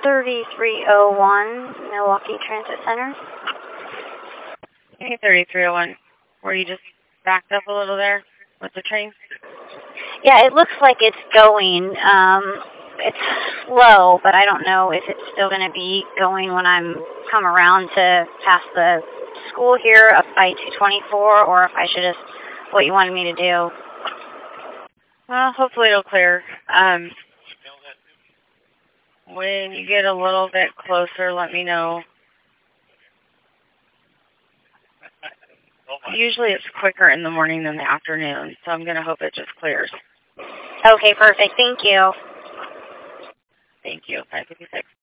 3301 Milwaukee Transit Center. Hey, 3301. Were you just backed up a little there with the train? Yeah, it looks like it's going. It's slow, but I don't know if it's still going to be going when I'm come around to pass the school here up by 224, or if I should just, what you wanted me to do. Well, hopefully it'll clear. When you get a little bit closer, let me know. Usually it's quicker in the morning than the afternoon, so I'm going to hope it just clears. Okay, perfect. Thank you. Thank you. 556.